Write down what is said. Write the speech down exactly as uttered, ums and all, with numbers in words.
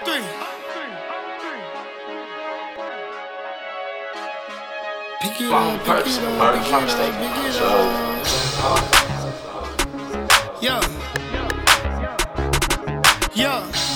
three. Pick it Wrong up, pick person, it up, murder pick from it up, state. pick it So, up. Yeah. Yeah.